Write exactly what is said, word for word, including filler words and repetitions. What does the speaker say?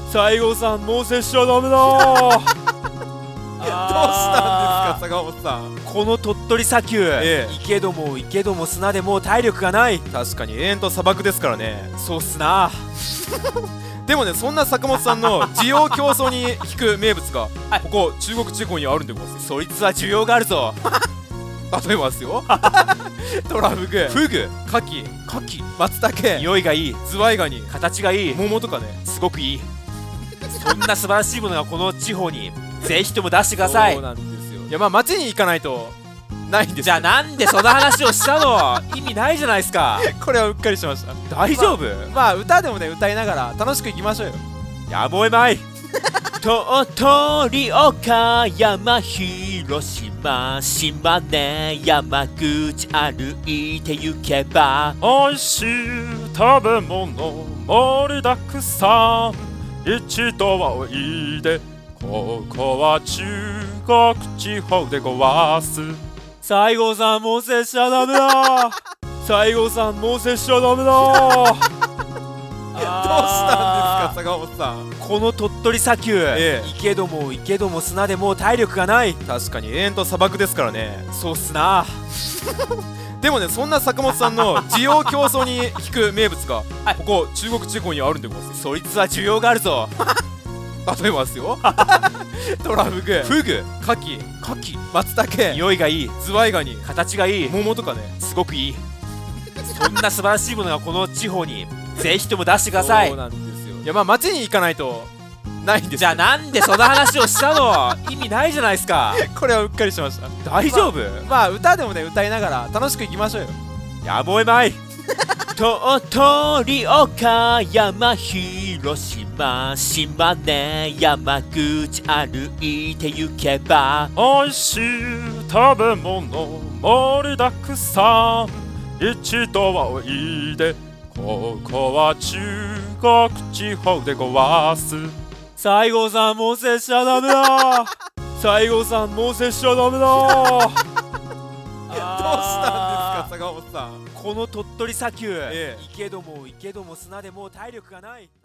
西郷さん、もう接しちゃダメだどうしたんですか坂本さん。 この鳥取砂丘、 ええ行けども行けども砂でもう体力がない。 確かに永遠と砂漠ですからね。 そうっすな。 でもね、そんな坂本さんの需要競争に引く名物がはいここ中国地方にあるんでございます。 そいつは需要があるぞ。 例えばですよトラフグ、 フグ、 カキ、 カキ、 松茸、 匂いがいい、 ズワイガニ、 形がいい、 桃とかね。 すごくいい。そんな素晴らしいものがこの地方にぜひとも出してください。 そうなんですよ。いやまあ町に行かないとないんですよ。 じゃあなんでその話をしたの？意味ないじゃないですか。 これはうっかりしました。 大丈夫？ まあ歌でもね歌いながら楽しく行きましょうよ。 やむをえまい。鳥取、岡山、広島、島根、山口歩いて行けばおいしい食べ物盛りだくさん、一度はおいで、ここは中国地方でごわす。 西郷さん、もう接しちゃダメだ。西郷さん、もう接しちゃダメだ。 どうしたんですか坂本さん。 この鳥取砂丘、 ええ行けども行けども砂でもう体力がない。 確かに永遠と砂漠ですからね。 そうっすな。 でもね、そんな坂本さんの需要競争に引く名物がはいここ中国地方にあるんでございます。 そいつは需要があるぞ。 例えばですよトラフグ、 フグ、 カキ、 カキ、 松茸、 匂いがいい、 ズワイガニ、 形がいい、 桃とかね。 すごくいい。そんな素晴らしいものがこの地方にぜひとも出してください。 そうなんですよ。いやまあ町に行かないとないんですよ。 じゃあなんでその話をしたの？意味ないじゃないですか。 これはうっかりしました。 大丈夫？ まあ歌でもね歌いながら楽しく行きましょうよ。 やむをえまい。鳥取、岡山、広島、島根、山口歩いて行けばおいしい食べ物盛りだくさん、一度はおいで、ここは中国地方でごわす。 西郷さん、もう接しちゃダメだ。西郷さん、もう接しちゃダメだ。どうどうしたんですか坂本さん。 この鳥取砂丘、 ええ行けども行けども砂でもう体力がない。